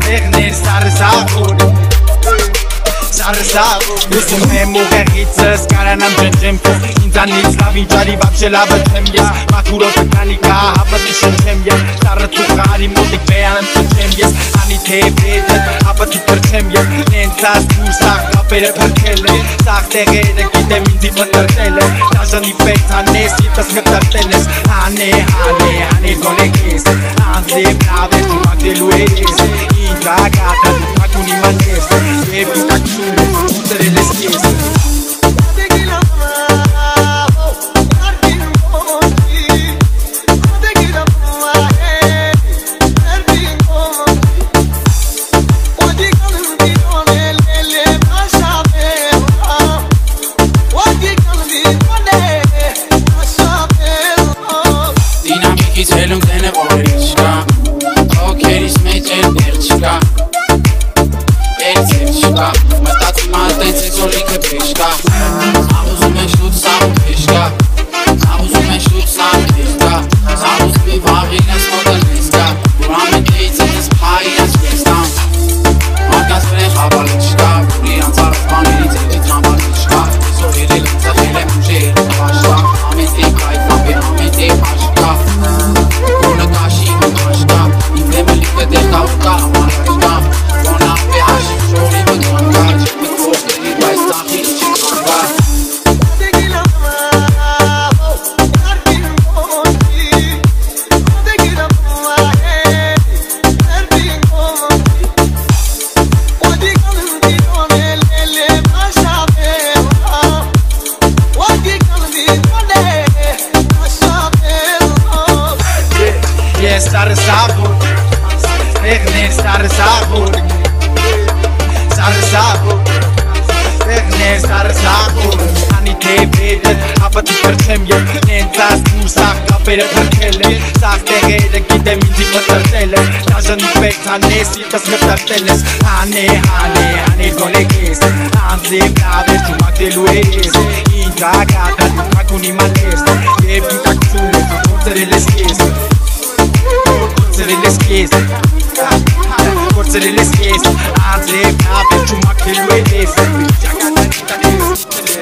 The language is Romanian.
Verne sarsagur Jestem hemucherice, skara nam dżędżemko Inza nic na widzieli, babcie lawę dżemie Makuro tekanika, hapa tysiąc dżemie Stara cuchari, młodych bejanem to dżemie Ani te vete, hapa ty percemie Nenta skusach, kapere perkele Sach te rede, gide minzi patartele Daja ni peta, nesitas metarteles Hane, gole kese Anze brave, tu magde lueres Inza gata, tu maguni manese Baby, takşun Utere les chiese Dinamiki zelung dene vorishka Okeri smeche derchka Erzerchka Măstați mate țețolică peșca Amuzu me ștut sam peșca Amuzu me ștut sam peșca Amuzu mi vavine smodănesca Urame teițe te spaia spesta Marca spre habalečka Burian țară spamenițe de trambalečka Sorire lăța hele mujer Pașca Ameste cai flambe ameste pașca Bună ca și măcașca Inflemelică de cauca amalașca Bona pe aș Jori mă gânga Ce mă coperi Vai sta hici gânga Sarsagur Verne sarsagur Verne sarsagur Ani te vede Hapa ty percemje Nenta skusach kapere perkele Sach te rede gide minzi patartele Daja ni peta nesitas metarteles Hane gole kese Anze brave tu magde lueres Inja gata tu maguni malese Baby takşun Utere les chiese Forțele le schiese Anze brave, ciumac de lui